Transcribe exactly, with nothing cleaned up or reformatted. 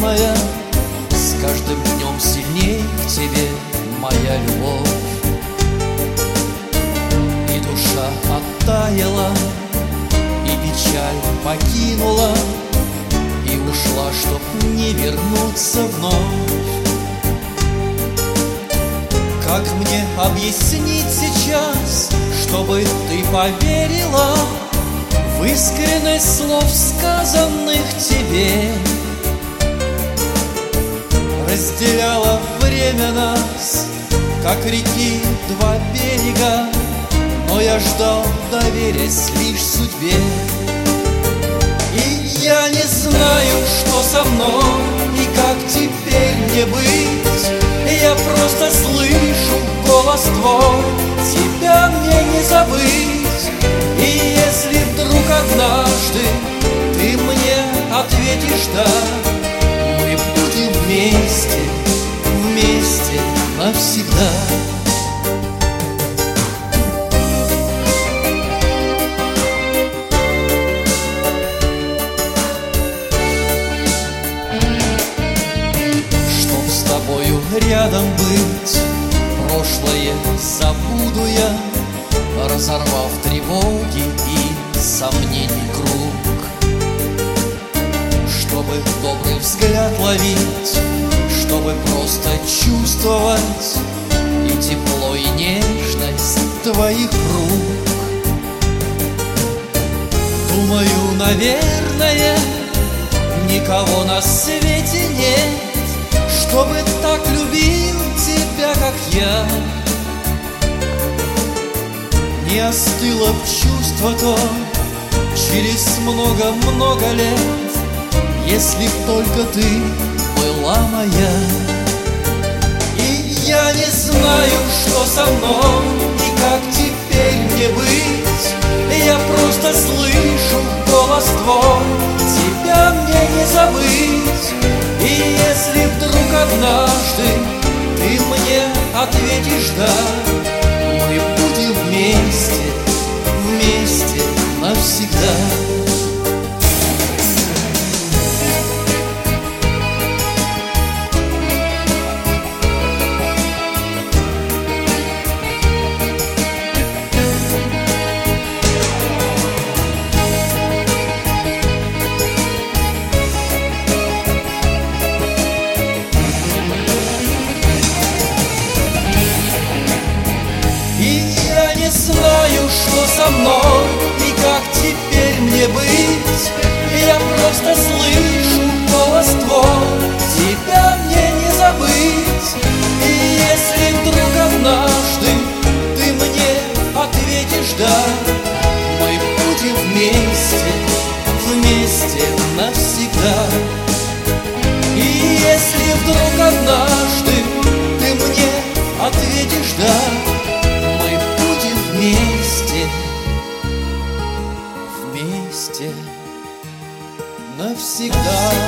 наверное, с каждым днем сильней к тебе моя любовь. И душа оттаяла, и печаль покинула, и ушла, чтоб не вернуться вновь. Как мне объяснить сейчас, чтобы ты поверила в искренность слов, сказанных тебе? Разделяло время нас, как реки два берега, но я ждал, доверясь лишь судьбе. И я не знаю, что со мной и как теперь мне быть. Я просто слышу голос твой, тебя мне не забыть. И если вдруг однажды ты мне ответишь «да», мы будем вместе, вместе навсегда. Рядом быть, прошлое забуду я, разорвав тревоги и сомнений круг. Чтобы добрый взгляд ловить, чтобы просто чувствовать и тепло, и нежность твоих рук. Думаю, наверное, никого на свете нет, чтобы так любил тебя, как я. Не остыло б чувство то через много-много лет, если б только ты была моя. И я не знаю, что со мной и как теперь мне быть. Я просто слышу голос твой, тебя мне не забыть. И если вдруг однажды ты мне ответишь «да», мы будем вместе, вместе навсегда. Не знаю, что со мной и как теперь мне быть. Я просто слышу голос твой, тебя мне не забыть. И если вдруг однажды ты мне ответишь «да», мы будем вместе, вместе навсегда. И если вдруг однажды ты мне ответишь «да», вместе, вместе навсегда.